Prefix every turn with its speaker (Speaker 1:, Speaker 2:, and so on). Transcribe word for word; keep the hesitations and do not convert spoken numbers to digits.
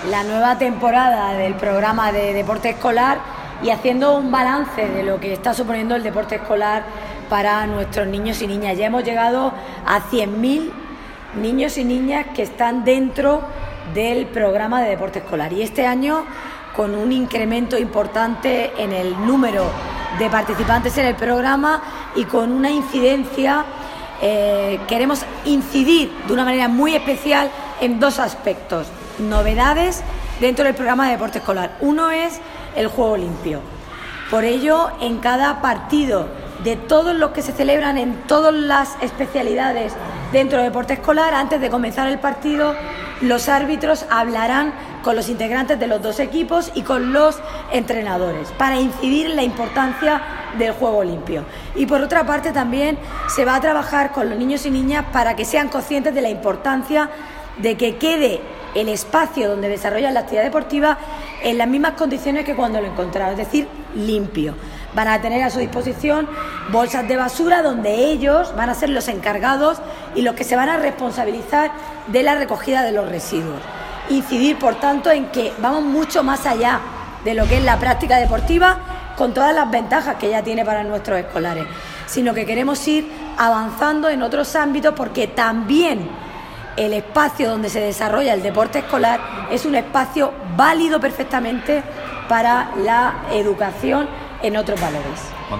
Speaker 1: la nueva temporada del programa de deporte escolar y haciendo un balance de lo que está suponiendo el deporte escolar para nuestros niños y niñas. Ya hemos llegado a cien mil niños y niñas que están dentro del programa de deporte escolar, y este año con un incremento importante en el número de participantes en el programa y con una incidencia, eh, queremos incidir de una manera muy especial en dos aspectos, novedades dentro del programa de deporte escolar. Uno es el juego limpio. Por ello, en cada partido de todos los que se celebran en todas las especialidades dentro del deporte escolar, antes de comenzar el partido, los árbitros hablarán con los integrantes de los dos equipos y con los entrenadores para incidir en la importancia del juego limpio. Y por otra parte también se va a trabajar con los niños y niñas para que sean conscientes de la importancia de que quede el espacio donde desarrollan la actividad deportiva en las mismas condiciones que cuando lo encontraron, es decir, limpio. Van a tener a su disposición bolsas de basura donde ellos van a ser los encargados y los que se van a responsabilizar de la recogida de los residuos. Incidir, por tanto, en que vamos mucho más allá de lo que es la práctica deportiva, con todas las ventajas que ya tiene para nuestros escolares, sino que queremos ir avanzando en otros ámbitos, porque también el espacio donde se desarrolla el deporte escolar es un espacio válido perfectamente para la educación en otros valores.